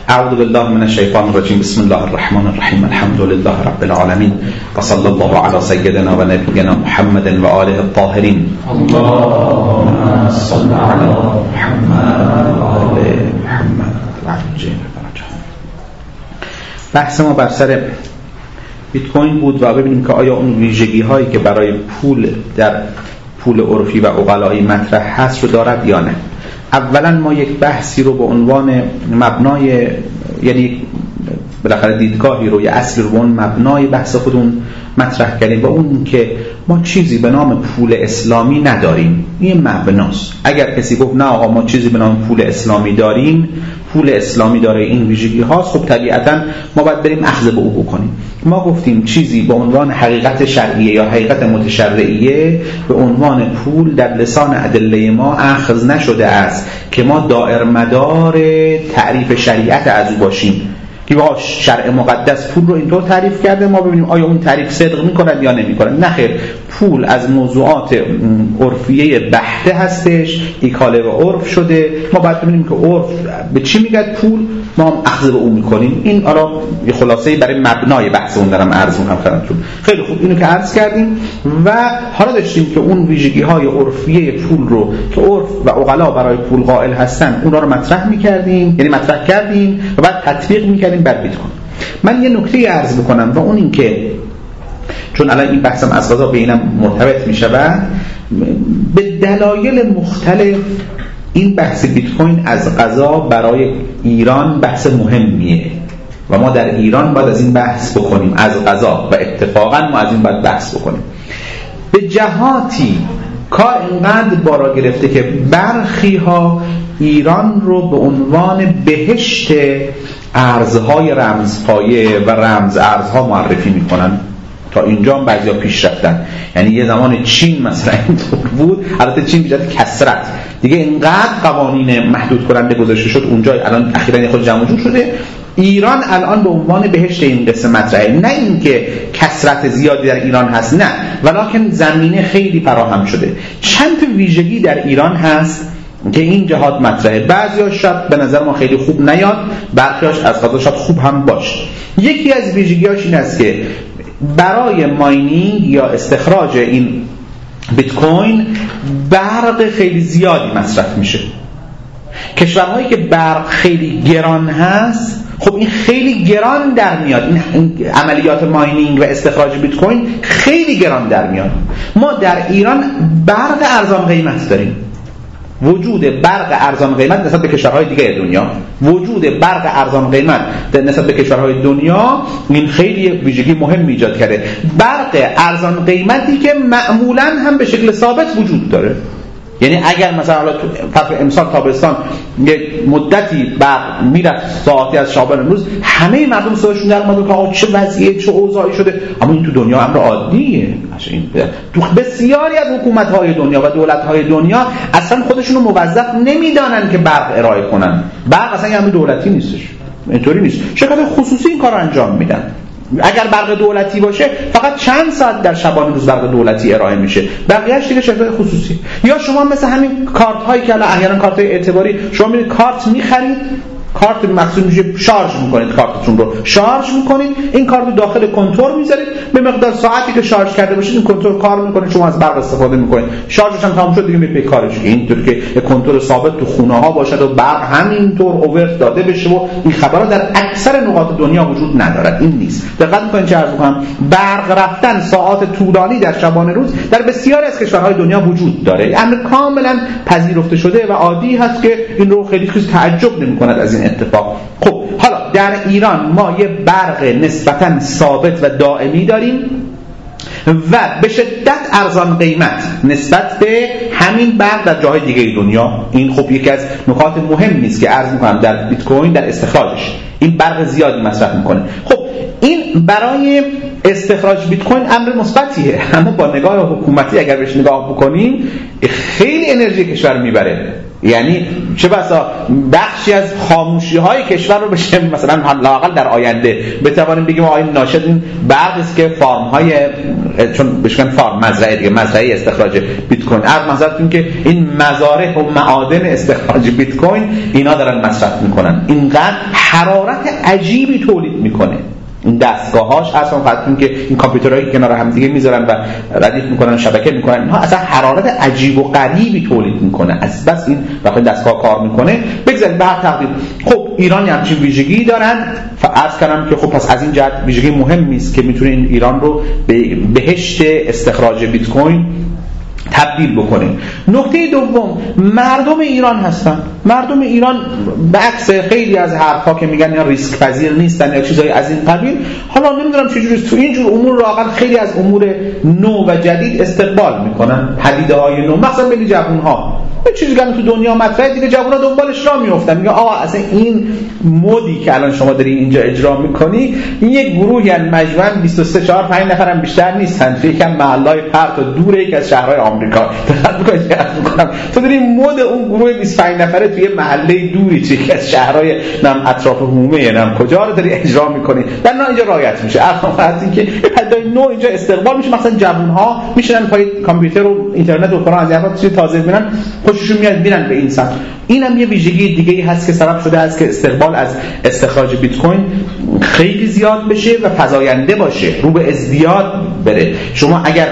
اعوذ بالله من الشیطان الرجیم. بسم الله الرحمن الرحیم. الحمد لله رب العالمین و صلی الله علی سیدنا و نبینا محمد و آله الطاهرین. اللهم صل علی محمد و آل محمد. بحث ما بر سر بیت کوین بود و ببینیم که آیا اون ویژگی هایی که برای پول در پول عرفی و عقلایی مطرح هست رو دارد یا نه. اولا ما یک بحثی رو به عنوان مبنای، یعنی بالاخره دیدگاهی رو یا اصلی رو به اون مبنای بحث خودمون مطرح کردیم و اون که ما چیزی به نام پول اسلامی نداریم. این مبناست. اگر کسی گفت نه آقا ما چیزی به نام پول اسلامی داریم، پول اسلامی داره این ویژگی هاست، خب طبیعتا ما باید بریم اخذ به او بکنیم. ما گفتیم چیزی به عنوان حقیقت شرعیه یا حقیقت متشرعیه به عنوان پول در لسان ادله ما اخذ نشده است که ما دائر مدار تعریف شریعت از او باشیم که با شرع مقدس پول رو اینطور تعریف کرده، ما ببینیم آیا اون تعریف صدق میکنن یا نمیکنن. نه خیر، پول از موضوعات عرفیه بحته هستش، ایکاله و عرف شده. ما باید ببینیم که عرف به چی میگه پول، ما هم اخذ به اون میکنیم. این حالا یه خلاصه‌ای برای مبنای بحثمون دارم عرض میکنم خدمتتون. خیلی خوب، اینو که عرض کردیم و حالا داشتیم که اون ویژگی‌های عرفیه پول رو که عرف و عقلا برای پول قائل هستن اونا رو مطرح می‌کردیم، یعنی مطرح کردیم و بعد تطبیق می‌کردیم بر بیت کوین. من یه نکته عرض بکنم و اون این که چون الان این بحثم از قضا بینم مرتبط می‌شود، به دلایل مختلف این بحث بیت کوین از قضا برای ایران بحث مهمیه و ما در ایران باید از این بحث بکنیم از قضا و اتفاقا ما از این باید بحث بکنیم. به جهاتی کار اینقدر بارا گرفته که برخی ها ایران رو به عنوان بهشت ارزهای رمزپایه و رمز ارزها معرفی میکنن. تا اینجا هم بعضیا پیش رفتن. یعنی یه زمان چین مثلا اینطور بود، البته چین بیشتر کثرت دیگه اینقدر قوانین محدود کننده گذاشته شد اونجا، الان اخیراً خود جمع جور شده. ایران الان به عنوان بهشت این قصه مطرحه. نه اینکه کثرت زیادی در ایران هست، نه، ولکن زمینه خیلی فراهم شده. چند تا ویژگی در ایران هست که این جهات مطرحه. بعضیاش شاید به نظر ما خیلی خوب نیاد، برخیاش از قضا شاید خوب هم باشه. یکی از ویژگی‌هاش این است که برای ماینینگ یا استخراج این بیت کوین برق خیلی زیادی مصرف میشه. کشورهایی که برق خیلی گران هست، خب این خیلی گران در میاد، این عملیات ماینینگ و استخراج بیت کوین خیلی گران در میاد. ما در ایران برق ارزان قیمت داریم. وجود برق ارزان قیمت نسبت به کشورهای دیگه دنیا، وجود برق ارزان قیمت نسبت به کشورهای دنیا این خیلی ویژگی مهم ایجاد کرده. برق ارزان قیمتی که معمولاً هم به شکل ثابت وجود داره. یعنی اگر مثلا حالا تو امسال تابستان یک مدتی برق میرفت ساعتی از شابان امروز، همه مردم صداشون در اومد که آقا چه وضعیه، چه اوضاعی شده. اما این تو دنیا امر عادیه. تو بسیاری از حکومت‌های دنیا و دولت‌های دنیا اصلا خودشون رو موظف نمیدانن که برق ارائه کنن. برق اصلا یه امر دولتی نیستش، اینطوری نیست. شرکت خصوصی این کارو انجام میدن. اگر برق دولتی باشه فقط چند ساعت در شبانه روز برق دولتی ارائه میشه، بقیه‌اش دیگه شرکت خصوصی. یا شما مثل همین کارت هایی که احیانا کارت های اعتباری شما میرید کارت میخرید، کارت مخصوص میشه، شارژ میکنید، کارتتون رو شارژ میکنید، این کارت رو داخل کنتور میذارید، به مقدار ساعتی که شارژ کرده باشید این کنتور کار میکنه، شما از برق استفاده میکنید، شارژش هم تمام شد دیگه میپی کارش. اینطوری که یک کنتور ثابت تو خونه ها باشد و برق همینطور اوورت داده بشه و این خبرها در اکثر نقاط دنیا وجود ندارد. این نیست. دقت میکنید چه عرض میکنم، برق رفتن ساعات طولانی در شبانه روز در بسیاری از کشورهای دنیا وجود داره. امر کاملا پذیرفته شده و عادی هست که این رو خیلی کسی تعجب نمیکند از این اتفاق. خب حالا در ایران ما یه برق نسبتاً ثابت و دائمی داریم و به شدت ارزان قیمت نسبت به همین برق در جاهای دیگه دنیا. این خب یکی از نکات مهمی است که عرض می‌کنم در بیت کوین در استخراجش این برق زیادی مصرف می‌کنه. خب این برای استخراج بیت کوین امر مثبتیه، اما با نگاه حکومتی اگر بهش نگاه بکنیم خیلی انرژی کشور میبره. یعنی چه بسا بخشی از خاموشی‌های کشور رو بشه مثلا لااقل در آینده بتوانیم بگیم آقا این ناشد این برقی است که فارم‌های چون بهشون فارم مزرعه دیگه مزرعه استخراج بیت کوین از نظرتون که این مزارع و معادن استخراج بیت کوین اینا دارن مصرف میکنن، اینقدر حرارت عجیبی تولید میکنه این دستگاهاش اصلا خاطرون که این کامپیوترهایی که کنار هم دیگه میذارن و ردیف میکنن شبکه میکنن اینها اصلا حرارت عجیب و غریبی تولید میکنه از بس این وقتی دستگاه کار میکنه. بگذارید به هر تقدیر خب ایران همچین ویژگی دارن، عرض کردم که خب پس از این جهت ویژگی مهمی است که میتونه این ایران رو به بهشت استخراج بیت کوین تبدیل بکنیم. نکته دوم مردم ایران هستن. مردم ایران به عکس خیلی از حرفا که میگن یا ریسک پذیر نیستن یا چیزای از این قبیل، حالا نمیدونم چجوری تو این جور امور راقل خیلی از امور نو و جدید استقبال میکنن، پدیده‌های نو، مثلا ببین جوان‌ها یه چیزی که تو دنیا مطرحه دیگه، جوونا دنبالش راه میافتن، میگه آقا اصلا این مودی که الان شما داری اینجا اجرا میکنی این یک گروهی ان مجموعاً 23 4 5 نفرم بیشتر نیستن، فکر کنم محلهای پرت و دوره یک از شهرهای آمریکا. تو داری مود اون گروه 25 نفره توی محله دوری چه که از شهرهای نم اطراف حومه نم کجا رو داری اجرا میکنی، در نه اینجا رعایت میشه. از اینکه پدیده نو اینجا استقبال میشه، مثلا جوان‌ها میشنن پای کامپیوتر و اینترنت و فلان از این چیز تازه میبینن خوششون میاد میرن به این سمت. اینم یه ویژگی دیگه‌ای هست که سبب شده است که استقبال از استخراج بیت کوین خیلی زیاد بشه و فزاینده باشه، رو به ازدیاد بره. شما اگر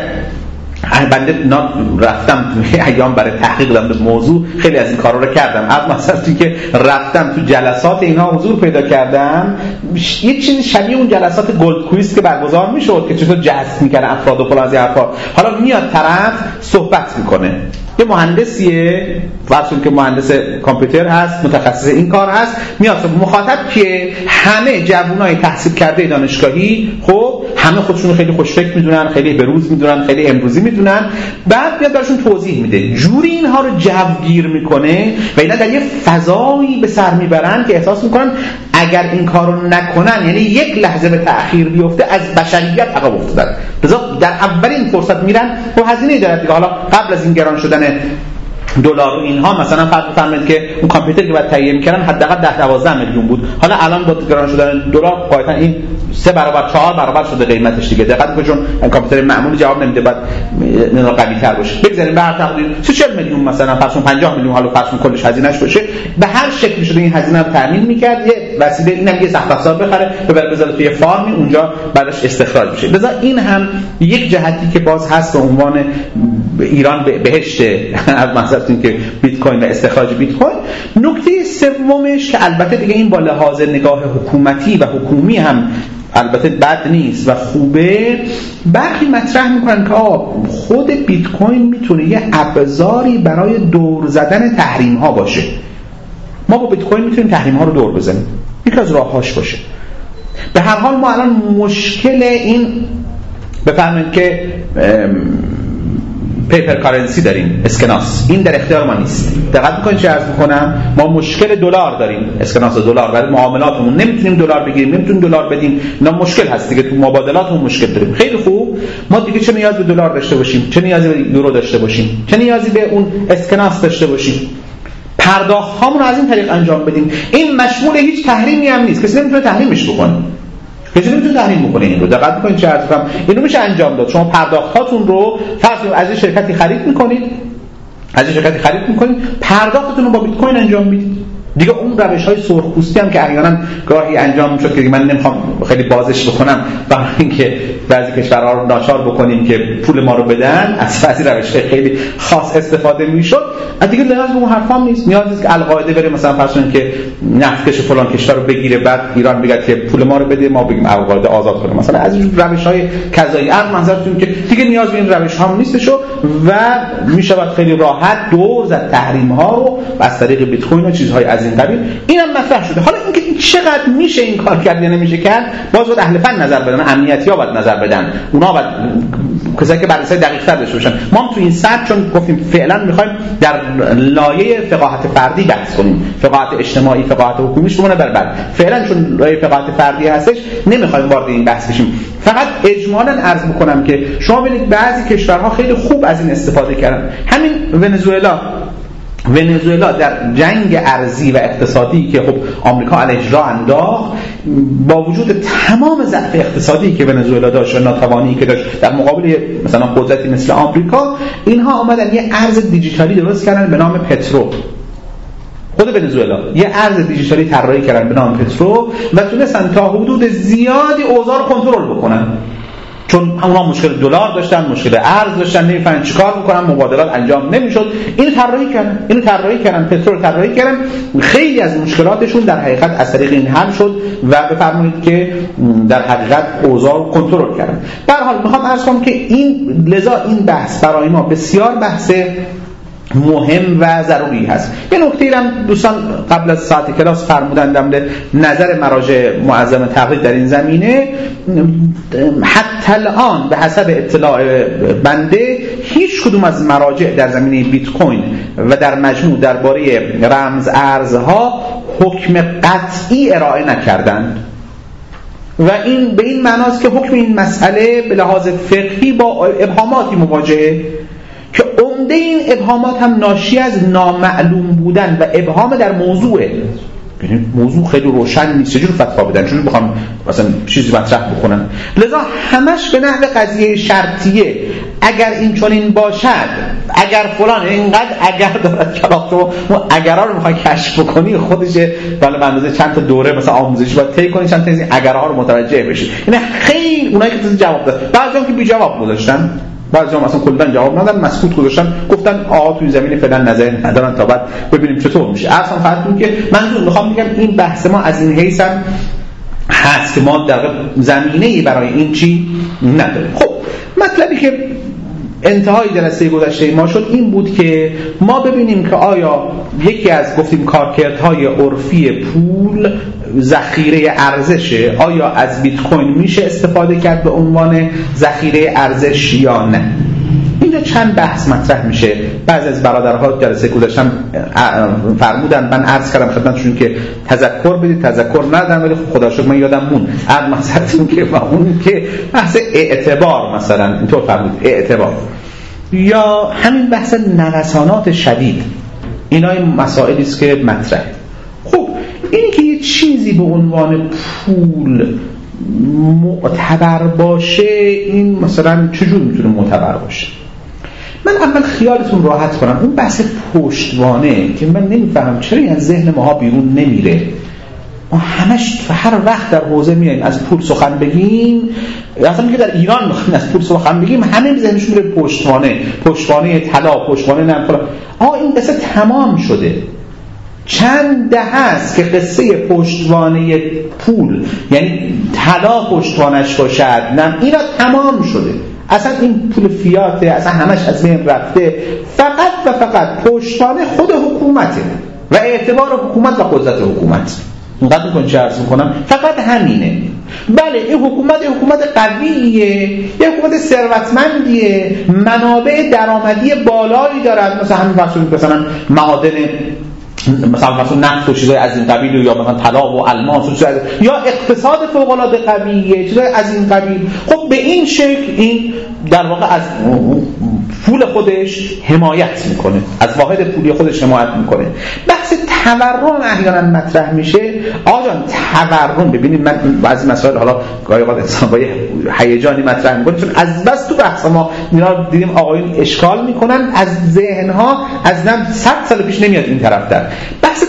بنده رفتم ایام برای تحقیق در موضوع خیلی از این کارا رو کردم، از مثلا که رفتم تو جلسات اینها حضور پیدا کردم، یه چیزی شبیه اون جلسات گلد کویز که برگزار میشد که چطور جذب میکنه افراد و فلان از این حرفا. حالا میاد طرف صحبت میکنه، یه مهندسیه فرض که مهندس کامپیوتر هست، متخصص این کار هست، میاد مخاطب که همه جوانای تحصیل کرده دانشگاهی، خب همه خودشون خیلی خوشفکر میدونن، خیلی بروز میدونن، خیلی امروزی میدونن، بعد میاد براشون توضیح میده، جوری اینها رو جوگیر میکنه و اینا در یه فضایی به سر میبرن که احساس میکنن اگر این کارو نکنن یعنی یک لحظه به تأخیر بیفته از بشریت عقب افتادن. لذا در اولین فرصت میرن و هزینه داره دیگه. حالا قبل از این گران شدن دلار و اینها مثلا فرض بفرمایید که اون کامپیوتر که بعد تهیه می‌کردن حداقل 10-12 میلیون بود، حالا الان با گران شدن دلار قاعدتا این 3 برابر 4 برابر شده قیمتش دیگه. دقت کنید چون کامپیوتر معمولی جواب نمیده، بعد اینا قوی‌تر باشه. بگذاریم به هر تقدیر 40 میلیون مثلا فرض 50 میلیون حالا فرض کلش هزینه‌اش باشه، به هر شکلی شده این هزینه رو تامین می‌کرد، یه وسیله اینم یه سخت افزار بخره ببره بذاره توی فارمی اونجا بعدش استخراج بشه. لذا این هم یک جهتی که باز هست به عنوان ایران بهشت از منظورتون که بیت کوین و استخراج بیت کوین. نکته سومش که البته دیگه این با لحاظ نگاه حکومتی و حکومی هم البته بد نیست و خوبه، برخی مطرح میکنن که خود بیت کوین میتونه یه ابزاری برای دور زدن تحریم ها باشه. ما با بیت کوین میتونیم تحریم ها رو دور بزنیم، یکی از راههاش باشه. به هر حال ما الان مشکل این بفهمید که پیپر کارنسی داریم، اسکناس، این در اختیار ما نیست. دقت میکنید چه عرض میکنم؟ ما مشکل دلار داریم، اسکناس دلار، برای معاملاتمون نمیتونیم دلار بگیریم، نمیتونیم دلار بدیم، اینا مشکل هست دیگه. تو مبادلاتمون مشکل داریم. خیلی خوب، ما دیگه چه نیازی به دلار داشته باشیم، چه نیازی به یورو داشته باشیم، چه نیازی به اون اسکناس داشته باشیم، پرداخت هامون رو از این طریق انجام بدیم. این مشمول هیچ تحریمی هم نیست، کسی نمیتونه تحریمش بکنه، کسی نمیتونه تحریم بکنه. این رو دقت میکنید چه عرض کنم، اینو میشه انجام داد. شما پرداختاتون رو فرض از این شرکتی خرید میکنید، پرداختتون رو با بیت کوین انجام میدید دیگه. اون روش‌های سرخپوستی هم که احیانا گاهی انجام میشد که من نمیخوام خیلی بازش بکنم برای اینکه بعضی کشورها رو ناچار بکنیم که پول ما رو بدن، از بعضی روش‌های خیلی خاص استفاده میشد. دیگه نیاز به اون حرفام نیست، نیازی نیست که القاعده بره مثلا فرض کنیم که نفتکش فلان کشور رو بگیره بعد ایران بگه که پول ما رو بده، ما بگیم القاعده آزاد کنه. مثلا از این روش‌های کذایی از منظرتون که دیگه نیاز به این روش‌ها نیستش و میشود خیلی راحت دور زد تحریم‌ها رو از طریق بیت کوین و چیزهای از این قبیل. اینم مطرح شده. حالا اینکه چقدر میشه این کار کرد یا نمیشه کرد، باز باید اهل فن نظر بدن، امنیتی‌ها باید نظر بدن، اونا باید کسایی که بررسی دقیق‌تر داشته باشن. ما هم تو این سطح چون گفتیم فعلا می‌خوایم در لایه فقاهت فردی بحث کنیم، فقاهت اجتماعی، فقاهت حکومیش رو بر بعد. فعلا چون لایه فقاهت فردی هستش نمی‌خوایم وارد این بحث بشیم. فقط اجمالاً عرض می‌کنم که شما ببینید بعضی کشورها خیلی خوب از این استفاده کردن. همین ونزوئلا ونزوئلا در جنگ ارضی و اقتصادی که خب آمریکا علیه راه انداخت، با وجود تمام ضعف اقتصادی که ونزوئلا داشت و ناتوانی که داشت در مقابل مثلا قدرتی مثل آمریکا، اینها آمدن یه ارز دیجیتالی درست کردن به نام پترو. خود ونزوئلا یه ارز دیجیتالی طراحی کردن به نام پترو و تونستن تا حدود زیادی اوضاع رو کنترل بکنن، چون اونا مشکل دلار داشتن، مشکل ارز داشتن، نمی‌فهمن چیکار بکنن، مبادلات انجام نمیشد. اینو طراحی کردن، پترو رو طراحی کردن. خیلی از مشکلاتشون در حقیقت از طریق این حل شد و بفرمایید که در حقیقت اوضاع رو کنترل کردن. به هر حال میخوام عرض کنم که لذا این بحث برای ما بسیار بحث مهم و ضروری هست. یه نکته هم دوستان قبل از ساعت کلاس فرمودن در مورد نظر مراجع معظم تقلید در این زمینه. حتی الان به حسب اطلاع بنده هیچ کدوم از مراجع در زمینه بیت کوین و در مجموع درباره رمز ارزها حکم قطعی ارائه نکردند و این به این معناست که حکم این مسئله به لحاظ فقهی با ابهاماتی مواجهه که عمده این ابهامات هم ناشی از نامعلوم بودن و ابهام در موضوعه. یعنی موضوع خیلی روشن نیست، چجور فتوا بدن، چجور بخوام مثلا چیزی مطرح بکنن. لذا همش به نحو قضیه شرطیه. اگر این چنین باشد، اگر فلان، اینقدر اگر دارد کلاس رو اگرها رو میخوای کشف بکنی خودشه ولی به اندازه چند تا دوره مثلا آموزشی باید طی کنی چند تا این اگرها رو متوجه بشی. یعنی خیلی اونایی که جواب داد، بعضیام که بی جواب گذاشتن، بعضیام اصلا کلا جواب ندادن، مسکوت گذاشتن، گفتن آقا توی زمین فعلا نظر ندارن تا بعد ببینیم چطور میشه. اصلا فهمتون که منظور میخوام بگم این بحث ما از این حیث هم هست که ما در زمینه‌ای برای این چی نداریم. خب مطلبی که انتهای جلسه گذشته ما شد این بود که ما ببینیم که آیا یکی از گفتیم کارکردهای عرفی پول ذخیره ارزشه، آیا از بیت کوین میشه استفاده کرد به عنوان ذخیره ارزش یا نه. اینجا چند بحث مطرح میشه. بعضی از برادرها جلسه گذاشتم فرمودن، من عرض کردم خدمتشون که تذکر بدید، تذکر ندادم، ولی خدا شکر من یادم مون عرض مثلا که اون که بحث اعتبار مثلا اینطور فرمود، اعتبار یا همین بحث نوسانات شدید، اینا این مسائلی است که مطرحه. خب اینی که یه چیزی به عنوان پول معتبر باشه، این مثلا چجور میتونه معتبر باشه؟ من اول خیالتون راحت کنم، اون بحث پشتوانه که من نمیفهم چرا از ذهن ماها بیرون نمیره. ما همش هر وقت در حوزه میایم از پول سخن بگیم، اصلا میگه در ایران میخوایم از پول سخن بگیم، همه ذهنشون میره پشتوانه طلا، پشتوانه نمیدونم. این قصه تمام شده. چند دهه است که قصه پشتوانه پول یعنی طلا پشتوانش باشد، اینا تمام شده. اصلا این پول فیاته، اصلا همش از بین رفته. فقط و فقط پشتوانه خود حکومته و اعتبار حکومت و قدرت حکومت. اینقدر میکنم چه عرض میکنم، فقط همینه. بله این حکومت قویه، یه حکومت ثروتمندیه، منابع درآمدی بالایی دارد، مثلا همین مثلا معادن مثلا نفت و چیزای از این قبیل، یا مثلا طلا و الماس و چیزای، یا اقتصاد فوق العاده قویه، چیزای از این قبیل. خب به این شکل این در واقع از پول خودش حمایت میکنه، از واحد پولی خودش حمایت میکنه. بحث تورم احیانا مطرح میشه. آقا جان تورم، ببینید من بعضی مسائل حالا گاهی اوقات انسان با هیجانی مطرح میکنه، چون از بس تو بحث ما دیدیم آقایون اشکال میکنن، از ذهنها از 100 سال پیش نمیاد این طرف در بحث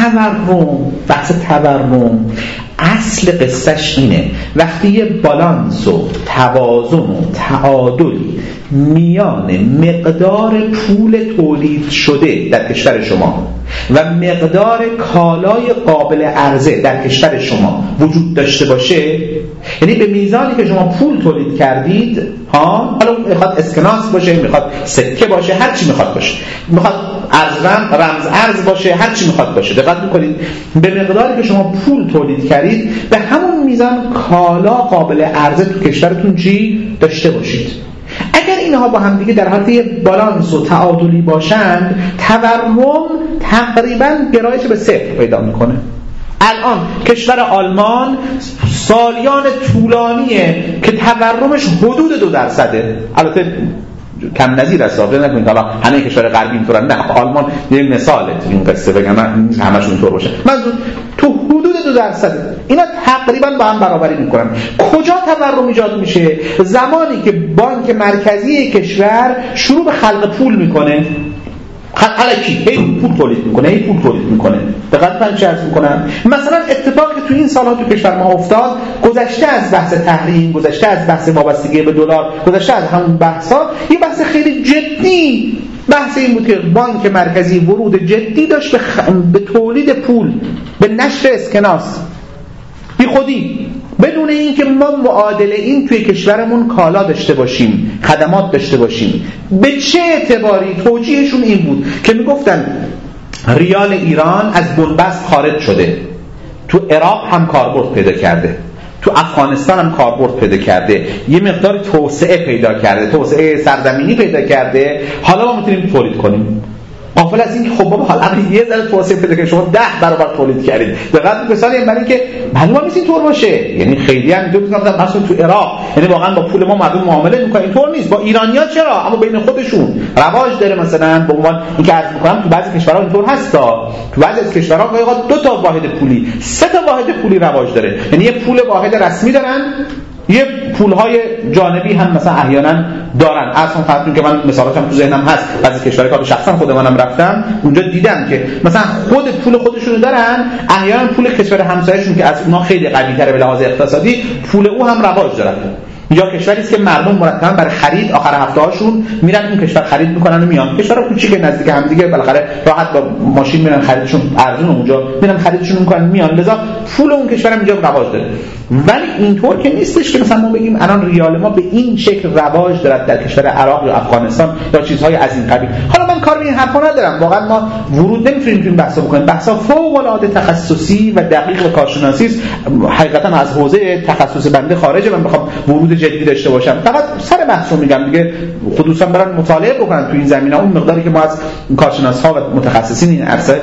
تورم. اصل قصهش اینه وقتی یه بالانس و توازن و تعادلی میان مقدار پول تولید شده در کشور شما و مقدار کالای قابل عرضه در کشور شما وجود داشته باشه، یعنی به میزانی که شما پول تولید کردید، حالا میخواد اسکناس باشه، میخواد سکه باشه، هر چی میخواد باشه، میخواد رمز ارز باشه، هر چی میخواد باشه، دقت میکنید به مقداری که شما پول تولید کردید به همون میزان کالا قابل عرضه تو کشورتون چی داشته باشید. اگر اینها با هم دیگه در حالت بالانس و تعادلی باشند، تورم تقریبا گرایش به صفر پیدا میکنه. الان کشور آلمان سالیان طولانیه که تورمش حدود 2%. البته کم نظیر است. فکر نکنید حالا همه کشور غربی اینطورن، نه آلمان یه مثاله تو این قصه، بگم من همشون اینطور باشه. منظور تو حدود 2% اینا تقریبا با هم برابری میکنن. کجا تورم ایجاد میشه؟ زمانی که بانک مرکزی کشور شروع به خلق پول میکنه، الکی هی پول تولید میکنه. دقت کنید چه عرض میکنم. مثلا اتفاقی که تو این سال‌ها تو کشور ما افتاد، گذشته از بحث تحریم، گذشته از بحث وابستگی به دلار، گذشته از همون بحثا، این بحث خیلی جدی بحث این بود که بانک مرکزی ورود جدی داشت به تولید پول، به نشر اسکناس، بی خودی، بدون اینکه ما معادله این توی کشورمون کالا داشته باشیم، خدمات داشته باشیم. به چه اعتباری؟ توجیهشون این بود که میگفتن ریال ایران از بنبست خارج شده، تو عراق هم کاربرد پیدا کرده، تو افغانستان هم کاربرد پیدا کرده، یه مقدار توسعه پیدا کرده، توسعه سرزمینی پیدا کرده، حالا ما میتونیم تولید کنیم. غافل از این که خب بابا حالا یه ذره توسعه پیدا کنید، شما 10 برابر تولید کردید. دقیقاً مثال این برای که معلومه نیست اینطور باشه. یعنی خیلی هم دو تا مثلا تو عراق، یعنی واقعا با پول ما مردم معامله میکنن، اینطور نیست. با ایرانی‌ها چرا؟ اما بین خودشون رواج داره. مثلا به عنوان اینکه عرض می‌کنم تو بعضی کشورها اینطور هستا، تو بعضی از کشورها گاهی 2 تا واحد پولی، 3 تا واحد پولی رواج داره. یعنی یه پول واحد رسمی دارن، یه پولهای جانبی هم مثلا احیانا دارن. اصلا خاطر که من مثالاشم تو ذهنم هست، بعضی کشورها که شخصا خود منم رفتم اونجا دیدم که مثلا خود پول خودشونو دارن، احیانا پول کشور همسایه‌شون که از اونها خیلی قوی‌تره به لحاظ اقتصادی، پول او هم رواج داره. یا کشوری است که مردم مرتبا برای خرید آخر هفته‌هاشون میرن اون کشور خرید میکنن و میان. کشورها کوچیک نزدیک هم دیگه بالاخره راحت با ماشین میرن خریدشون ارزون، اونجا میرن خریدشون میکنن میان، لذا پول اون کشورم اینجا رواج داره. ولی اینطور که نیستش که مثلا ما بگیم الان ریال ما به این شکل رواج دارد در کشور عراق یا افغانستان یا چیزهای از این قبیل. حالا من کار به این حرفا ندارم، واقعا ما ورود نمیتونیم تو این بحثا بکنیم. بحثا فوق العاده تخصصی و دقیق و کارشناسی است. حقیقتا از حوزه تخصص بنده خارجه، من بخوام ورود جدی داشته باشم. فقط سر بحث رو میگم دیگه، خصوصا برن مطالعه بکنن تو این زمینه، اون مقداری که ما از کارشناس‌ها و متخصصین این عرصه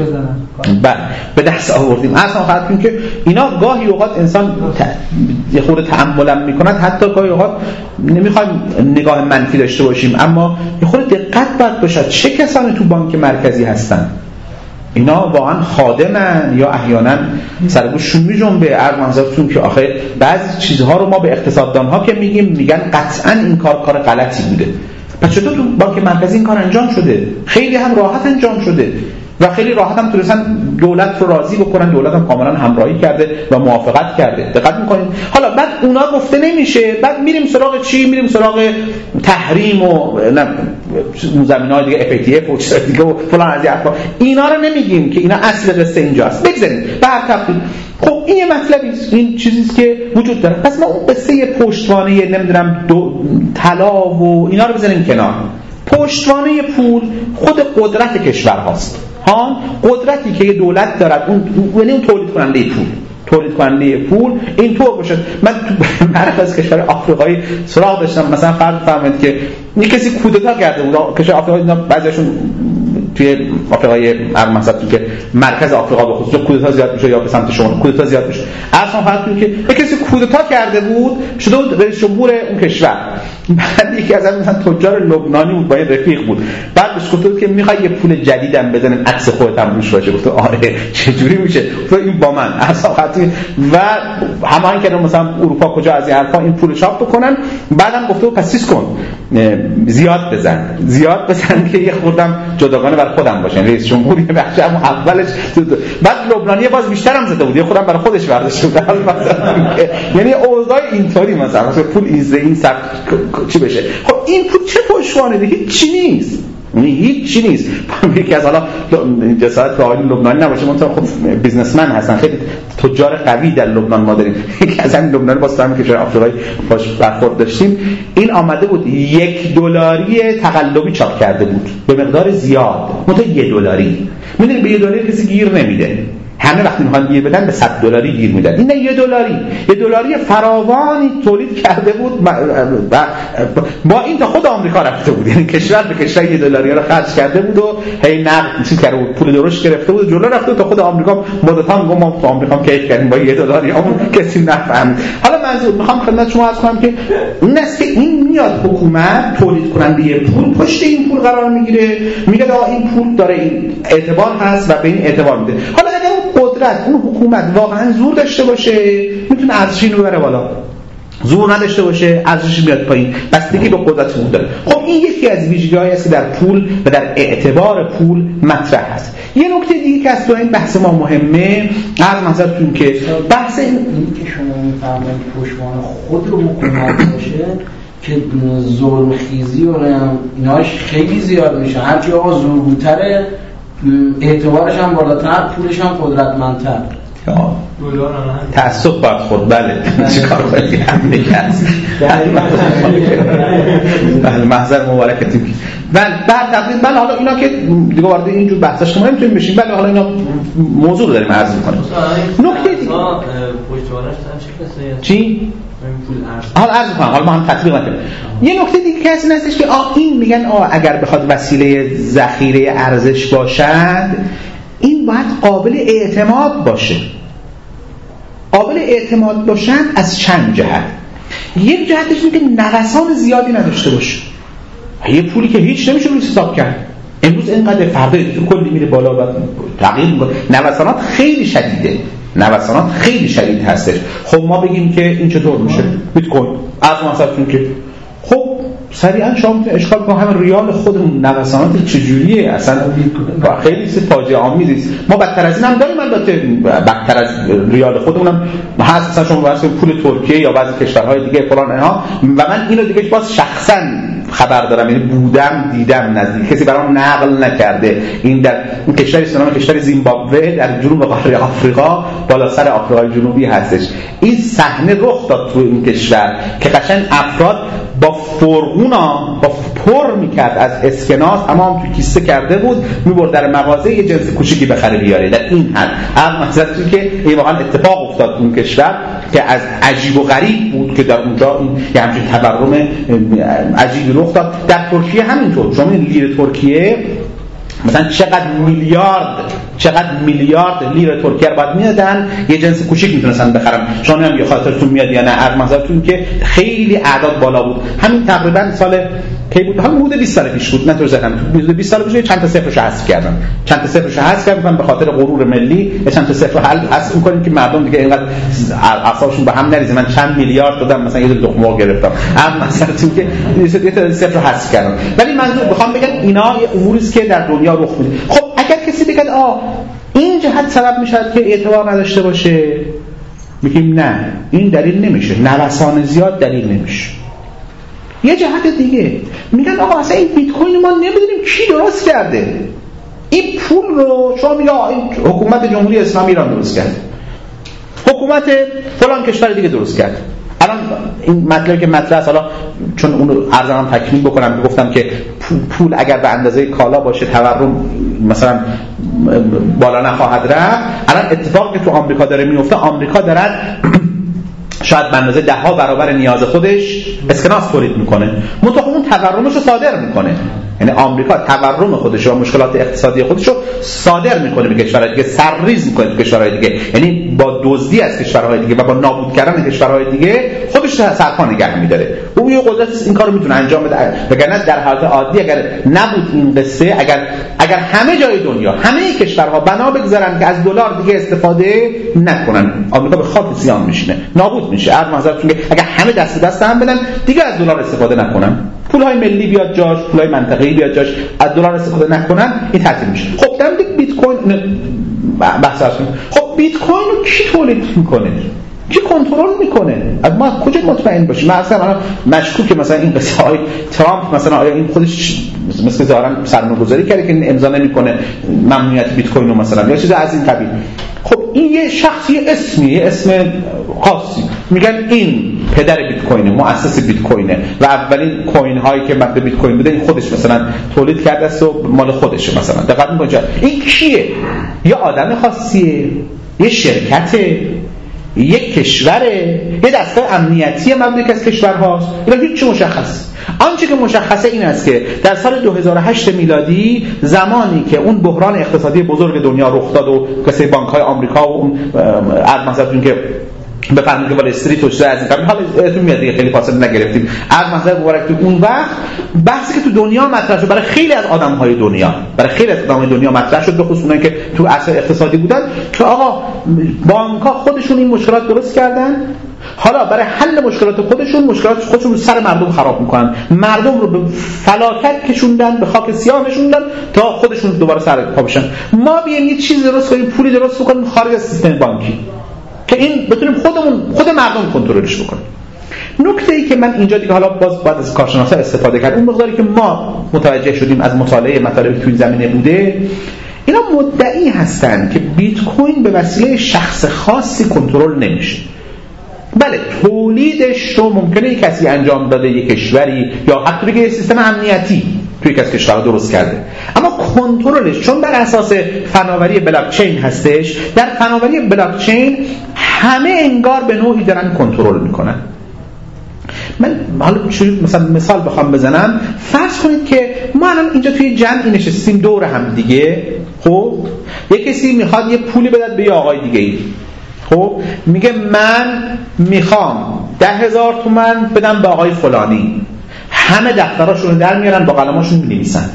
به دست آوردیم. اصلا فقط اینکه اینا گاهی اوقات انسان یه خورده تأمل میکنه، حتی گاهی اوقات نمیخوایم نگاه منفی داشته باشیم، اما یه خورده دقت باید باشد چه کسانی تو بانک مرکزی هستن. اینا واقعا خادمن یا احیانا سرگوششون میجنبه؟ عرض منظورتون که آخه بعضی چیزها رو ما به اقتصاددانها که میگن قطعا این کار غلطی بوده. پس چطور تو بانک مرکزی این کار انجام شده؟ خیلی هم راحت انجام شده و خیلی راحت هم تونستن دولت رو راضی بکنن، دولت هم کاملا همراهی کرده و موافقت کرده. دقت میکنید؟ حالا بعد اونا گفته نمیشه، بعد میریم سراغ چی؟ میریم سراغ تحریم و اون زمینه‌های دیگه، FATF و چیزای دیگه و فلان از این حرفا. اینا رو نمیگیم که اینا اصل قصه اینجاست. بگذاریم به هر ترتیب. خب این یه مطلبی است، این چیزی است که وجود داره. پس ما اون قصه پشتوانه نمیدونم طلا و اینا رو بزنیم کنار. پشتوانه پول خود قدرت کشور هاست. قدرتی که یه دولت دارد، اون تولید کننده پول اینطور باشه. من تو برخی از کشور آفریقایی سراغ داشتم، مثلا فرض فرمایید که یه کسی کودتا کرده بود. کشور آفریقایی بعضیشون توی آفریقای مثلا که مرکز آفریقا به خصوص کودتا زیاد میشه یا به سمت شمال کودتا زیاد میشه. اصلا فرض که یه کسی کودتا کرده بود، شده بود رئیس جمهور اون کشور. بعد یکی از مثلا تجار لبنانی بود، با یه رفیق بود. بعد بهش گفت که میخوای یه پول جدیدم بزنیم عکس خودت هم روش باشه. گفت آره چجوری میشه؟ گفت این با من اصلا خاطی و همین که مثلا اروپا کجا از این حرفا این پول چاپ بکنن. بعدم گفت پس چیز کن، زیاد بزن که یه خوردم جداگانه برای خودم باشه. رئیس جمهوری بخشم اولش بعد لبنانی باز بیشتر هم زده بود، یه خودم برای خودش برداشته بود. یعنی اوضاع اینطوری مثلا پول این سر چی بشه. خب این پول چه پشتوانه دیگه؟ هیچ چی نیست. یکی از حالا جسارت که آقای لبنانی نباشه، منتها خب بیزنسمن هستن، خیلی تجار قوی در لبنان ما داریم. یکی از همین لبنانی باز هم کشور آفریقایی باش برخورد داشتیم، این آمده بود $1 تقلبی چاپ کرده بود به مقدار زیاد، منتها $1. میدونید به $1 کسی گیر نمیده. همه وقتی میخوان گیر بدن به $100 گیر میدن. این $1 فراوانی تولید کرده بود با این تا خود آمریکا رفته بود، یعنی کشور به کشور $1 رو خرج کرده بود و هی نقد چیز کرده بود، پول درشت گرفته بود جلو رفته بود تا خود آمریکا مدت‌ها میگم ما تو آمریکا کیف کردیم با $1 همون کسی نفهمید. حالا منظور میخوام خدمت شما عرض کنم که این است که این میاد حکومت تولید کننده پول پشت این پول قرار میگیره، میگه این پول داره این اعتبار هست و به این اعتبار میده. حالا اگر اون قدرت اون حکومت واقعا زور داشته باشه میتونه ارزش اینو ببره بالا، زور نداشته باشه ارزشش میاد پایین، بستگی به قدرت اون داره. خب این یکی از ویژگی‌هایی است که در پول و در اعتبار پول مطرح هست. یه نکته دیگه که از تو این بحث ما مهمه، عرض نظرتون که بحث این که شما می‌فرمایید پشتوانه خود رو حکومت باشه که ظلم خیزی و ایناش خیلی زیاد میشه، هر کی آقا زورگوتره اعتبارش هم بالاتر، پولش هم قدرتمندتر. تعصب باید خورد. بله چیکار کنیم همینه که هست. بله محضر مبارکتون. بله بعد تقریبا بله حالا اینا که دیگه وارد اینجور بحثاش ما نمیتونیم بشیم. بله حالا اینا موضوع رو داریم عرض می‌کنیم. نکته دیگه پشتوانش چی؟ حالا عرض می‌کنم، حالا ما هم تطبیق می‌کنیم. یه نکته دیگه که این هستش که این میگن اگر بخواد وسیله ذخیره ارزش باشد این باید قابل اعتماد باشه. قابل اعتماد باشن از چند جهت. یک جهتش اینه که نوسان زیادی نداشته باشه. یه پولی که هیچ نمیشه روش حساب کرد، امروز اینقدر فردا کلی میره بالا و تغییر میکنه. نوسانات خیلی شدید هستش. خب ما بگیم که این چطور میشه؟ بیت کوین از مثلا که خب سریعا شما میتونید اشکال کنید همین ریال خودمون نوسانات چجوریه اصلا خیلی فاجعه آمیزه. ما بدتر از این هم داریم، البته بدتر از ریال خودمونم هست. مثلا شما واسه پول ترکیه یا بعضی کشورهای دیگه فلان اینها، و من اینو دیگه باز شخصا خبر دارم، یعنی دیدم نزدیک کسی برام نقل نکرده. این در این کشوری به نام کشور زیمبابوه در جنوب قاره آفریقا بالا سر آفریقای جنوبی هستش. این صحنه رخ داد تو این کشور که قشنگ افراد با فرغونا با پر میکرد از اسکناس تمام تو کیسه کرده بود، میبرد در مغازه یه جنس کوچیکی بخره بیاره. در این حد مثلا که این واقعا اتفاق افتاد اون کشور که از عجیب و غریب بود که در اونجا این همچین تورم عجیبی رخ داد. در ترکیه همینطور. شما این لیر ترکیه مثلا چقدر میلیارد لیر ترکیه رو باید میدادن یه جنس کوچیک میتونستن بخرن. شما هم یه خاطرتون میاد یا نه از مثلا که خیلی اعداد بالا بود. همین تقریبا سال کی بود؟ همون حدود 20 سال پیش بود. نه تو ذهنم 20 سال پیش چند تا صفرش حذف کردم به خاطر غرور ملی. چند تا صفر حذف می‌کنیم که مردم دیگه اینقدر اعصابشون به هم نریزه. من چند میلیارد دادم مثلا یه دخمه گرفتم. مثلا که یه تا صفر حذف کردم. ولی منظور می‌خوام بگم اینا یه اموری است که در دنیا رخ میده. خب اگر کسی بگه این جهت سبب میشه که اعتبار نداشته باشه، میگیم نه این دلیل نمیشه. نوسان زیاد دلیل نمیشه. یه جهت دیگه میگن آقا اصلا این بیت کوین ما نمیدونیم کی درست کرده. این پول رو شما میگه این حکومت جمهوری اسلامی ایران درست کرده، حکومت فلان کشور دیگه درست کرده. الان این مطلبی که مطرح است، حالا چون اون رو ارزم تکمیل بکنم که گفتم که پول اگر به اندازه کالا باشه تورم مثلا بالا نخواهد رفت. الان اتفاقی که تو آمریکا داره میفته، آمریکا دارد شاید به اندازه 10 برابر نیاز خودش اسکناس تولید میکنه، منتها اون تورمش رو صادر میکنه. یعنی آمریکا تورم خودش و مشکلات اقتصادی خودش رو صادر میکنه به کشورهای دیگه، سرریز میکنه به کشورهای دیگه. یعنی با دزدی از کشورهای دیگه و با نابود کردن کشورهای دیگه خودش سرپا نگه میداره. او یه قدرت این کارو میتونه انجام بده. وگرنه در حالت عادی اگر نبود این قصه، اگر همه جای دنیا همه کشورها بنا بگذارن که از دلار دیگه استفاده نکنن، آمریکا به خاک زیان میشینه، نابود میشه. عرض نظرتون که اگر همه دست هم بدن دیگه از دلار استفاده نکنن، پولهای ملی بیاد جاش، پولهای منطقه‌ای بیاد جاش، از دلار استفاده نکنن، این تعطیل میشه. خب در بیت کوین بحث هست. خب بیت کوین رو کی تولید میکنه؟ که کنترل میکنه. از ما کجا مطمئن باشیم؟ مثلا مشکوکه مثلا این قصه های ترامپ مثلا آیا این خودش مثل ظاهرا سرمایه‌گذاری کرده که امضا نمیکنه ممنوعیت بیت کوین رو مثلا یا چیز از این قبیل. خب این یه شخصی اسمی، اسم خاصی، میگن این پدر بیت کوینه، مؤسس بیت کوینه و اولین کوین هایی که مبدا بیت کوین بوده این خودش مثلا تولید کرده است و مال خودشه مثلا. دقت می‌کنید این کیه؟ یه آدم خاصیه، یه شرکته، یک کشوره، یه دسته امنیتی مملکت از کشورهاست. اینا هیچ مشخص. آنچه که مشخصه این است که در سال 2008 میلادی زمانی که اون بحران اقتصادی بزرگ دنیا رخ داد و قصه بانک‌های آمریکا و اون ارمزدتون که بفرمایید که وال استریت و از این قبیل، حالا اتون میاد دیگه خیلی فاصله نگرفتیم. ارمزد مبارک تو اون وقت بحثی که تو دنیا مطرح شد برای خیلی از آدم‌های دنیا مطرح شد، به خصوص اونایی که تو عصر اقتصادی بودن، که آقا بانک‌ها خودشون این مشکلات درست کردن، حالا برای حل مشکلات خودشون رو سر مردم خراب میکنن، مردم رو به فلاکت کشوندن، به خاک سیاه نشوندن تا خودشون دوباره سر پا بشن. ما بیایم یه چیز درست کنیم، پولی درست کنیم خارج از سیستم بانکی که این بتونیم خود مردم کنترلش بکنیم. نکته‌ای که من اینجا دیگه حالا باز بعد از کارشناسا استفاده کردم، اون مقداری که ما متوجه شدیم از مطالعه مطالبی که تو این زمینه بوده، اینا مدعی هستن که بیت کوین به وسیله شخص خاصی کنترل نمیشه. بله تولیدش رو ممکنه کسی انجام داده، یک کشوری یا حتی بگه سیستم امنیتی توی یک از کشورها درست کرده، اما کنترلش چون بر اساس فناوری بلاک چین هستش، در فناوری بلاک چین همه انگار به نوعی دارن کنترل میکنن. من حالا مثلا مثال بخوام بزنم، فرض کنید که ما الان اینجا توی جمعی نشستیم دور هم دیگه، خب یک کسی میخواد یه پولی بدهد به یه آقای دیگه ای، خب میگه من میخوام 10,000 تومان بدم به آقای فلانی، همه دفتراشون رو در میارن با قلماشون می‌نویسن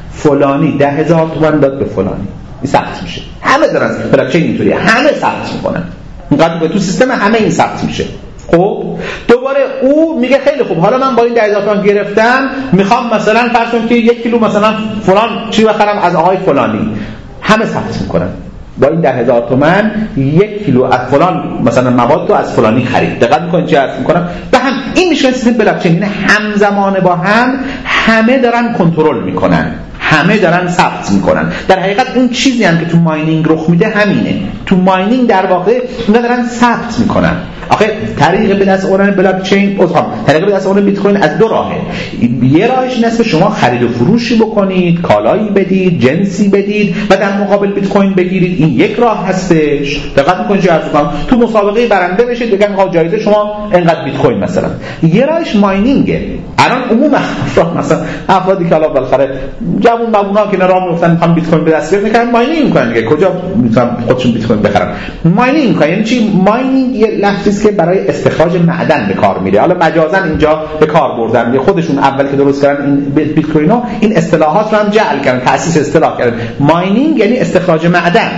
فلانی 10,000 تومان داد به فلانی، این ثبت میشه. همه دارن بلاکچین اینطوریه، همه ثبت میکنن، اینقدر تو سیستم همه این ثبت میشه. خب دوباره او میگه خیلی خوب، حالا من با این 10,000 تومان گرفتم میخوام مثلا فرض کنم که 1 کیلو مثلا فلان چی بخرم از آقای فلانی، همه ثبت میکنن با این 10,000 تومان 1 کیلو از فلان مثلا مواد رو از فلانی خرید. دقت میکنید چه عرض میکنم؟ به هم این میشه سیستم بلاکچین، یعنی همزمان با هم همه دارن کنترل میکنن، همه دارن ثبت میکنن. در حقیقت اون چیزی هم که تو ماینینگ رخ میده همینه. تو ماینینگ در واقع اینا دارن ثبت میکنن. آخه طریق به دست آوردن بلاک چین طریق به دست آوردن بیت کوین از دو راهه. یه راهش این است که شما خرید و فروشی بکنید، کالایی بدید، جنسی بدید و در مقابل بیت کوین بگیرید. این یک راه هستش. دقت میکنید چه حرف می‌زنم؟ تو مسابقه برنده بشید بگن آقا جایزه شما اینقدر بیت کوین مثلا. یه راهش ماینینگه. الان عموم افراد مثلا افرادی که حالا بالاخره جوون بابونا که راه میافتن میخوان بیت کوین به دست بیارن ماینینگ میکنن دیگه. کجا میتونن خودشون بیت کوین بخرن؟ ماینینگ میکنن. یعنی چی؟ ماینینگ یه لفظی که برای استخراج معدن به کار میره. حالا مجازاً اینجا به کار بردن، خودشون اول که درست کردن این بیت کوینو این اصطلاحات رو هم جعل کردن، تأسیس اصطلاح کردن. ماینینگ یعنی استخراج معدن.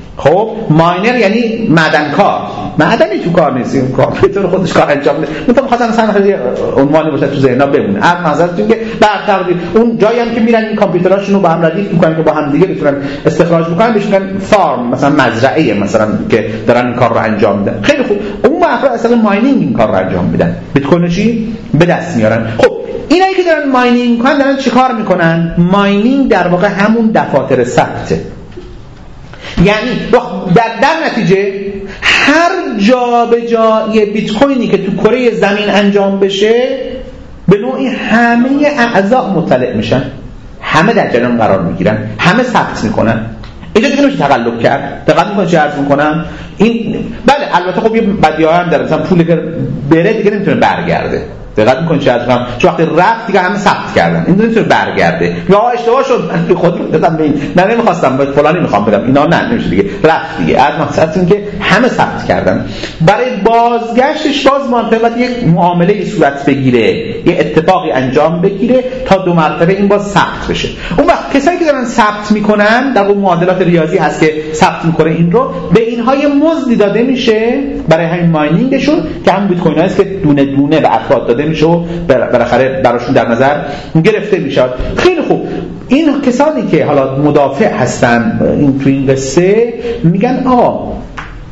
خب ماینر یعنی معدنکار. معدنی تو کار نیست، این کامپیوتر خودش کار انجام میده. مثلا خواستن مثلا خیلی عنوانی باشه تو ذهننا بمونه. از نظرتون که برتقدیر اون جایی هم که میرن این کامپیوتراشون رو با هم ردیف میکنن که با هم دیگه بتونن استخراج بکنن، بهش میگن فارم، مثلا مزرعه مثلا که دارن این کار رو انجام میدن. خیلی خوب، اون افراد اصلا ماینینگ این کار رو انجام میدن. بیت کوین چی به دست میارن. خب اینایی که دارن ماینینگ میکنن دارن چیکار میکنن؟ ماینینگ در واقع همون دفاتر ثبته. یعنی در نتیجه هر جا به جای بیت کوینی که تو کره زمین انجام بشه به نوعی همه اعضا مطلع میشن، همه در جریان قرار میگیرن، همه ثبت میکنن. اینجا دیگه نمیشه تقلب کرد. دقت میکنید چه عرض میکنم؟ این بله البته خب یه بدیهایی هم داره، مثلا پولی که بره دیگه نمیتونه برگرده. دقت میکنید چه عرض میکنم؟ چون وقتی رفت دیگه همه ثبت کردن، این نمیتونه برگرده. یا اشتباه شد من خود دادم به این، نه نمیخواستم به فلانی میخوام بدم، اینا نه نمیشه دیگه، رفت دیگه. از مقصدتون که همه ثبت کردن. برای بازگشتش باز منطقه یک معامله صورت بگیره، یه اتفاقی انجام بگیره تا 2 مرتبه این باز ثبت بشه. اون وقت کسایی که دارن ثبت میکنن در اون معادلات ریاضی هست که ثبت میکنه این رو، به اینها یه مزدی داده میشه برای همین ماینینگشون که هم بیت کوین هست که دونه دونه به افراد داده میشه و بالاخره براشون در نظر گرفته میشه. خیلی خوب، این کسانی که حالا مدافع هستن این تو این قصه میگن آقا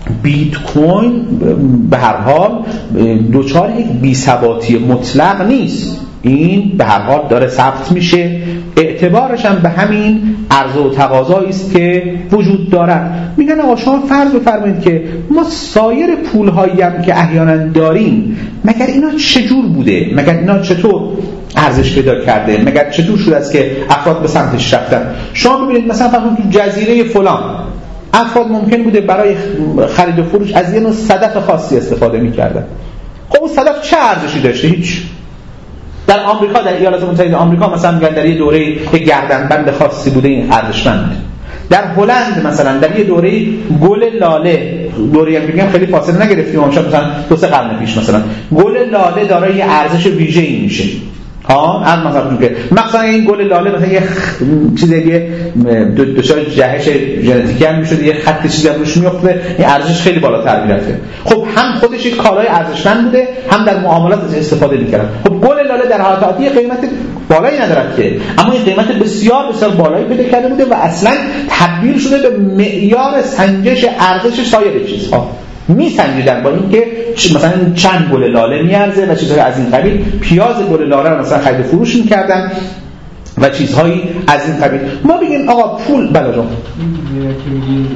بیت کوین به هر حال دوچار یک بی‌ثباتی مطلق نیست، این به هر حال داره ثبت میشه، اعتبارش هم به همین عرضه و تقاضایی است که وجود دارد. میگن آقا شما فرض بفرمایید که ما سایر پول‌هایی هم که احیانا داریم مگر اینا چجور بوده، مگر اینا چطور ارزش پیدا کرده، مگر چطور شده است که افراد به سمتش رفتن. شما ببینید مثلا فقط تو جزیره فلان افراد ممکن بوده برای خرید و فروش از یه نوع صدف خاصی استفاده می‌کردن. خب اون صدف چه ارزشی داشته؟ هیچ. در آمریکا، در ایالات متحده آمریکا مثلا میگن در یه دوره یک گردنبند خاصی بوده این ارزشمند. در هلند مثلا در یه دوره گل لاله، دوره میگن خیلی فاصله نگرفتیم مثلا 2-3 قرن پیش مثلا گل لاله دارای یه ارزش ویژه‌ای میشه. از مثلا این گل لاله مثلا یه چیزی دچار جهش ژنتیکی هم میشد، یه خط چیزی روش میفته، این ارزش خیلی بالاتر میرفته. خب هم خودش یک کالای ارزشمند بوده، هم در معاملات ازش استفاده میکردن. خب گل لاله در حالت عادی قیمت بالایی ندارد که، اما این قیمت بسیار بسیار بالایی پیدا کرده بوده و اصلا تبدیل شده به معیار سنجش ارزش سایر چیزها. میسنجیدن با اینکه مثلا چند گل لاله میارزه و چیزهای از این قبیل. پیاز گل لاله رو مثلا خرید و فروش میکردن و چیزهایی از این قبیل. ما بگیم آقا پول بلا جان که میگیم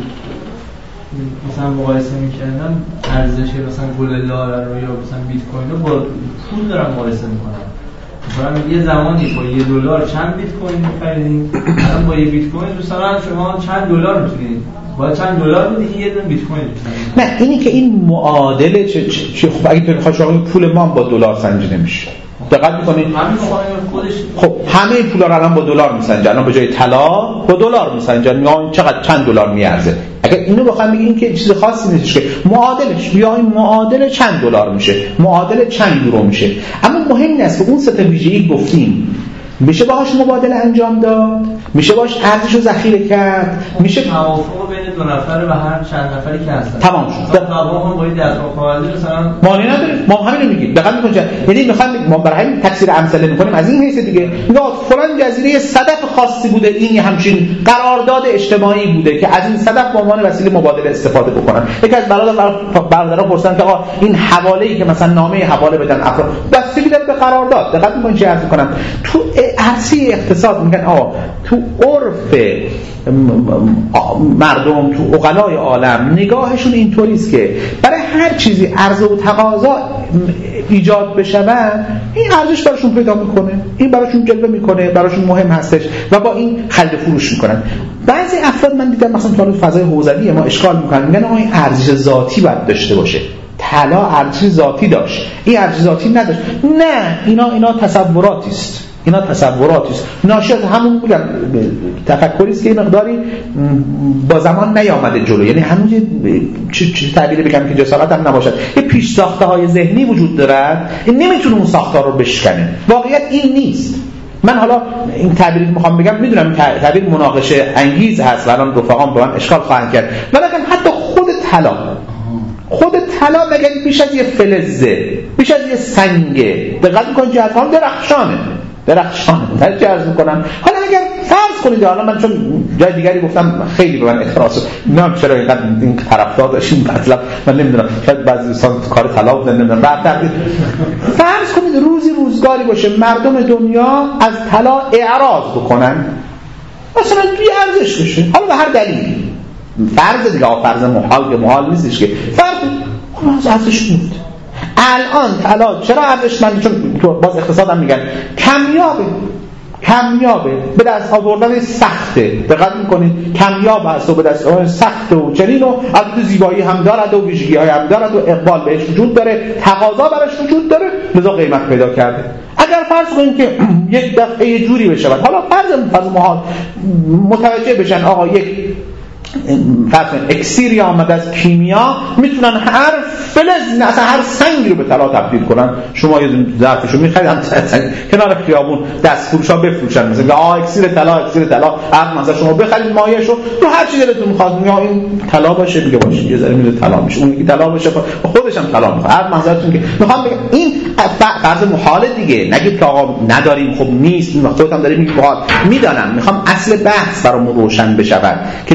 مثلا مقایسه میکردن ارزش مثلا گل لاله رو یا مثلا بیت کوین رو با پول دارن مقایسه میکنن. مثلا یه زمانی با $1 چند بیت کوین می‌خریدین، الان با یه بیت کوین مثلا شما چند دلار می‌تونید، با چند دلار بدید یه دونه بیت کوین می‌تونید. نه اینی که این معادله چه خب اگه تو بخوای شما پول ما با دلار سنجیده میشه. دقت می‌کنید خب همه این پولا رو الان با دلار میسنجن، الان به جای طلا با دلار میسنجن، میگن چقدر چند دلار میارزه. اگه اینو بخوام بگیم که چیز خاصی نیست که معادلش بیایم معادل چند دلار میشه، معادل چند یورو میشه. اما مهم این است که اون سه تا ویژگی گفتیم میشه باهاش مبادله انجام داد، میشه باهاش ارزش رو ذخیره کرد، میشه توافق بین دو نفر و هر چند نفری که هستن تمام شد. توافق با این دستگاه کاغذی مثلا معنی نداره. ما همین رو میگیم. دقت میکنید یعنی میخوام ما برای همین تفسیر امثله میکنیم از این حیث دیگه. میگه فلان جزیره صدف خاصی بوده، این همچین قرارداد اجتماعی بوده که از این صدف به عنوان وسیله مبادله استفاده بکنن. یکی از برادران پرسیدن که آقا این حواله‌ای که مثلا نامه حواله بدن افراد بستگی داره به قرارداد. دقت میکنید چه عرض کنم تو عرصه اقتصاد میگن آقا تو عرف مردم، تو عقلای عالم نگاهشون اینطوری است که برای هر چیزی عرضه و تقاضا ایجاد بشود این ارزش براشون پیدا میکنه، این براشون جلوه میکنه، براشون مهم هستش و با این خرید فروش میکنن. بعضی افراد من دیدم مثلا تو فضای حوزوی ما اشکال میکنن، میگن آقا این ارزش ذاتی باید داشته باشه. طلا ارزش ذاتی داشت، این ارزش ذاتی نداشت. نه اینا تصوراتی است، اینا تصوراتی است، ناشی از همون بودن تفکری است که مقداری با زمان نیامده جلو. یعنی هنوز چه تعبیری بگم که جسارت هم نباشد، یه پیش ساخته های ذهنی وجود دارد، این نمیتونه اون ساختار رو بشکنه. واقعیت این نیست. من حالا این تعبیری که میخوام بگم میدونم تعبیر مناقشه انگیز هست و الان رفقام به من اشکال خواهند کرد، ولی حتی خود طلا مگر بیش از یه فلزه، بیش از یه سنگه، دقت می‌کنید جهت‌ها درخشانه. من چه عرض می‌کنم؟ حالا اگر فرض کنید، حالا من چون جای دیگری گفتم خیلی به من اعتراض، نمیدونم چرا اینقدر این طرفدار داشتین، مطلب من نمیدونم، شاید بعضی دوستان کار طلا بودن نمیدونم. بعد فرض کنید روزگاری باشه مردم دنیا از طلا اعراض بکنن، مثلا توی ارزش بشه، حالا به هر دلیلی، فرض دیگه فرض محال نیستش که فرض ارزش بود. الان طلا چرا ارزشمنده؟ چون تو باز اقتصاد هم میگن کمیابه، به دست آوردن سخته. دقت میکنید کمیاب هست و به دست آوردن سخته و چنین، و البته زیبایی هم دارد و ویژگی‌های هم دارد و اقبال بهش وجود داره، تقاضا براش وجود داره، لذا قیمت پیدا کرده. اگر فرض کنید که یک دفعه یه جوری بشه، حالا فرض محال متوجه بشن آقا یک اکسیری آمده از کیمیا میتونن هر فلز، اصلا هر سنگی رو به طلا تبدیل کنن. شما یه ظرفشو میخرید کنار خیابون دست فروشا بفروشن، مثلا اکسیر طلا هر مثلا شما بخرید مایه‌شو رو هر چیزی دلتون میخواد، میگه این طلا باشه، میگه باشه، یه ذره میره طلا میشه، اون میگه طلا باشه، خودش هم طلا میخواد. هر منظرتون که میخوام بگم این فرض محال دیگه، نگید که آقا نداریم، خب نیست، خودت هم داری میگی محال. میدانم، میخوام اصل بحث برامون روشن بشه که میخوام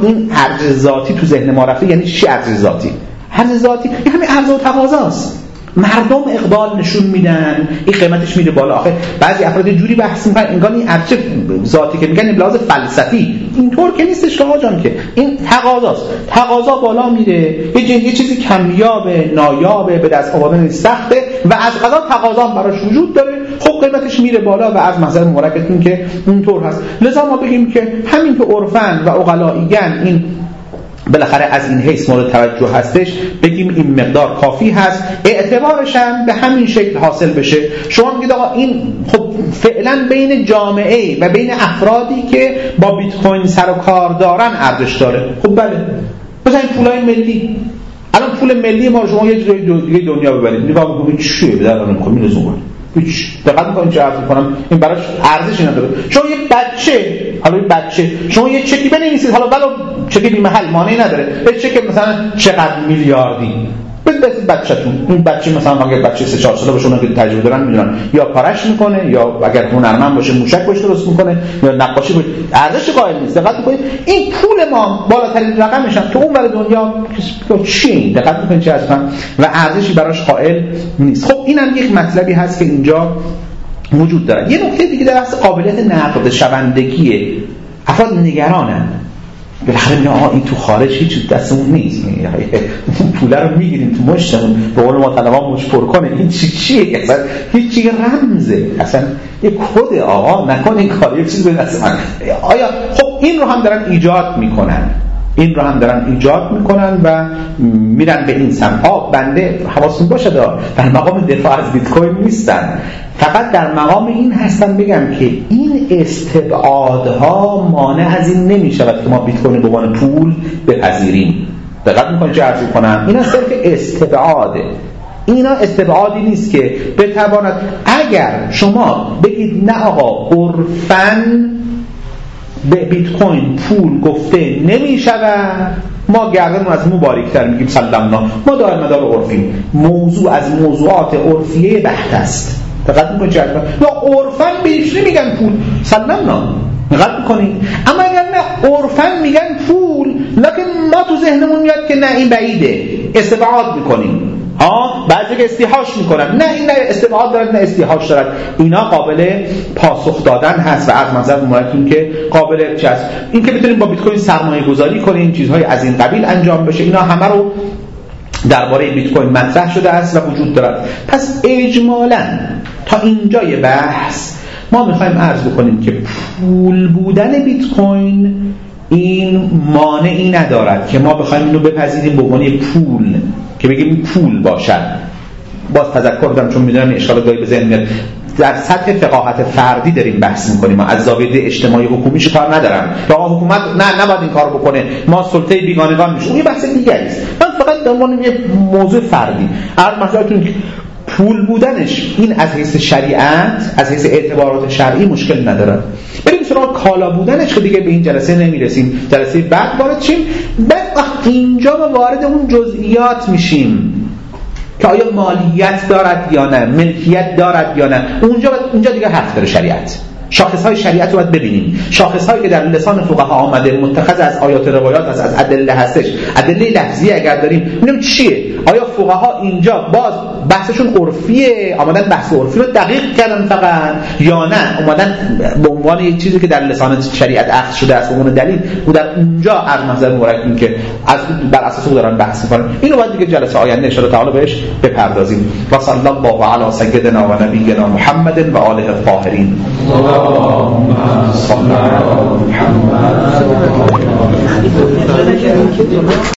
این ارج ذاتی تو ذهن ما رفته. یعنی چی ارج ذاتی؟ ارج ذاتی یعنی همین عرضه و تقاضاست. مردم اقبال نشون میدن، این قیمتش میره بالا. آخه بعضی افراد جوری بحث میکنن انگار این ارج ذاتی که میگن لحاظ فلسفی، اینطور که نیستش که آقا جان، که این تقاضاست. تقاضا بالا میره، یه چیزی کمیابه، نایابه، به دست آوردن سخته و از قضا تقاضا براش وجود داره، خب قیمتش میره بالا و از محضر مبارکتون که اینطور هست. لذا ما بگیم که همین که عرفن و عقلائیان این بالاخره از این حیث مورد توجه هستش، بگیم این مقدار کافی هست، اعتبارش هم به همین شکل حاصل بشه. شما میگید آقا این خب فعلا بین جامعه و بین افرادی که با بیت کوین سر و کار دارن ارزش داره. خب بله، مثلا پولای ملی، الان پول ملی ما شما یه جای دیگه دنیا ببرید نگاه بکنید چیه به درد نمیخوره، میرزون کنید هیچ دقت می‌کنید چه عرض می‌کنم، این براش ارزشی نداره. شما یه بچه شما یه چکی بنویسید، حالا ولو چکی بی محل مانعی نداره، یه چک مثلا چقدر میلیاردی بدید بچه‌تون. این بچه مثلا اگه بچه 3-4 ساله باشه، اونها که تجربه دارن میدونن یا کارش میکنه یا اگر هنرمند باشه موشک باشه درست میکنه یا نقاشی باشه، ارزش قائل نیست. دقت کنید این پول ما بالاترین رقمش هم تو اون ور دنیا چی؟ دقت کنید چه هستن و ارزشی براش قائل نیست. خب اینم یک مطلبی هست که اینجا وجود داره. یه نکته دیگه در بحث قابلیت نقد شوندگی، افراد نگرانن بالاخره میگن آها این تو خارج هیچ دستمون نیست، اون پوله رو میگیریم تو مشتمون، به قول ما طلبا مش پر کنه، این چیه اصلا؟ هیچ رمزه، اصلا یه کد. آقا نکن این کار، یه چیز به دست من. آیا خب این رو هم دارن ایجاد میکنن و میرن به این سمت. بنده حواستون باشه در مقام دفاع از بیت کوین نیستن، فقط در مقام این هستن بگم که این استبعادها مانع از این نمیشود که ما بیت کوین به عنوان پول بپذیریم. دقت میکنید چه عرض کنم؟ اینا صرف استبعاده، اینا استبعادی نیست که بتواند. اگر شما بگید نه آقا عرفاً به بیت کوین پول گفته نمیشود، ما گردنمون از مبارکتر میگیم سلمنا، ما دائما مدار عرفیم، موضوع از موضوعات عرفیه بحث است. دقت میکنید یا عرفاً بهش نمیگن پول، سلمنا. دقت میکنید. اما اگر نه عرفاً میگن پول، لکن ما تو ذهنمون میاد که نه این بعیده، استبعاد میکنیم. بعضی که استیحاش میکنن، نه این نه استبعاد دارد نه استیحاش دارد. اینا قابل پاسخ دادن هست و از منظر مورد که قابل چه است، این که بتونیم با بیت کوین سرمایه گذاری کنیم، چیزهای از این قبیل انجام بشه، اینا همه رو درباره بیت کوین مطرح شده است و وجود دارد. پس اجمالاً تا اینجای بحث ما میخوایم عرض بکنیم که پول بودن بیت کوین این مانعی ندارد که ما بخوایم اینو بپذیریم به عنوان پول، که بگیم پول باشد. باز تذکر بدم چون میدونم اشکال گاهی به ذهن میاد، در سطح فقاهت فردی داریم بحث میکنیم، ما از زاویه اجتماعی حکومیش کار ندارم. آقا حکومت نه نباید این کارو بکنه، ما سلطه بیگانگان میشیم، یه بحث دیگری است. من فقط در مورد یه موضوع فردی عرض مسئله‌تون که پول بودنش این از حیث شریعت، از حیث اعتبارات شرعی مشکل نداره. بریم سراغ کالا بودنش که دیگه به این جلسه نمیرسیم، جلسه بعد وارد شیم. بعد وقت اینجا ما وارد اون جزئیات میشیم که آیا مالیت دارد یا نه، ملکیت دارد یا نه. اونجا دیگه حق داره شریعت. شاخصهای شریعت رو باید ببینیم، شاخصهایی که در لسان فقها آمده متخذ از آیات و روایات از ادله هستش. ادله لفظی اگر داریم ببینیم چیه. آیا فقها اینجا باز بحثشون عرفیه، آمدن بحث عرفی رو دقیق کردن فقط، یا نه اومدن به عنوان یک چیزی که در لسان شریعت اخذ شده است به عنوان دلیل و در اونجا از منظر مورد که از بر اساس اون دارن بحث می‌کنن. اینو باید دیگه جلسه آینده ان شاء الله تعالی بهش بپردازیم. و صلی الله علی سیدنا و نبینا محمد و آله الطاهرین. اللهم صل على محمد